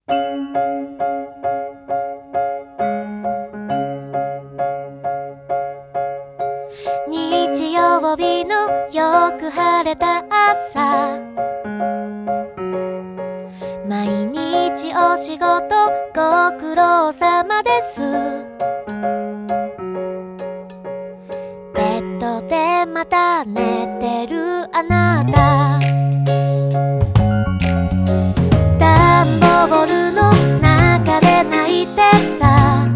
日曜日のよく晴れた朝、毎日お仕事ご苦労様です。ベッドでまた寝てるあなた、ダンボールの中で泣いてた。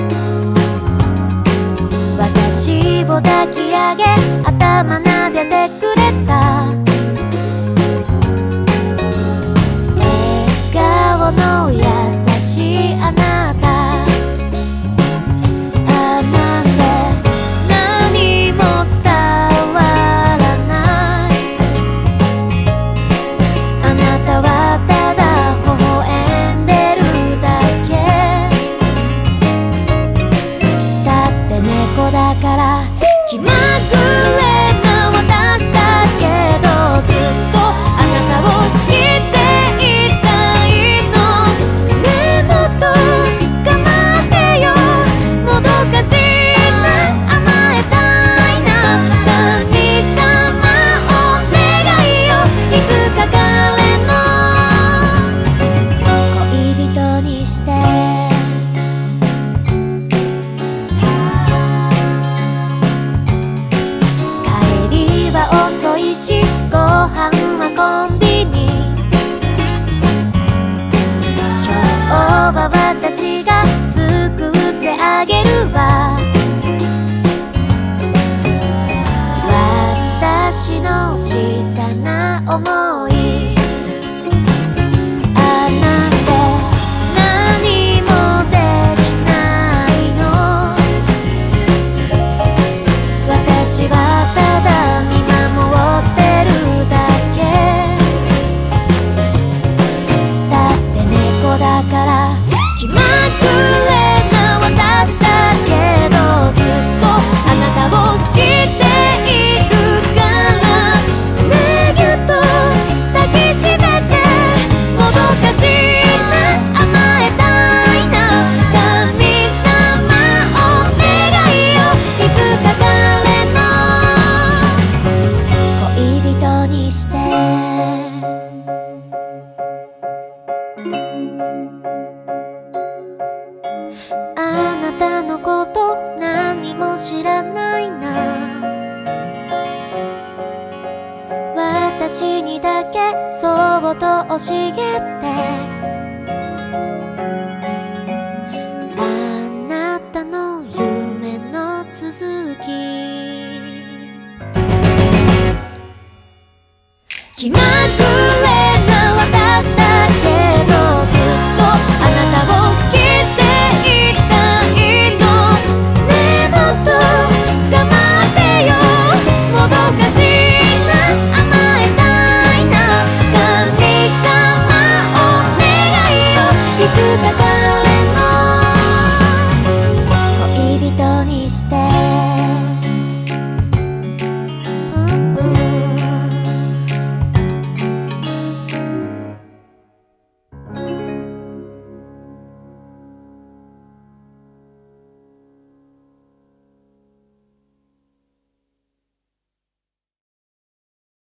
私を抱き上げ頭撫でてくれた。笑顔の優しいあなた、なんで何も伝わらない。あなたはただ微笑んでるだけ。だって猫だから気まぐれな私だけど、ずっとあなたを好きでいたいの。目元構ってよ、もどかしな甘えたいな。神様お願いよ、いつか彼の恋人にして。帰りは遅いし、ご飯はコンビニ。今日は私が作ってあげるわ。私の小さな想い、なんて何もできないの。私はただ見守ってるだけ。だって猫だから気まぐれな私だけど、ずっとあなたを好きでいるから。ねぎゅっと抱きしめてもどかしな甘えたいな。神様お願いよ、いつか彼の恋人にして。あなたのこと何も知らないな。私にだけそっと教えて。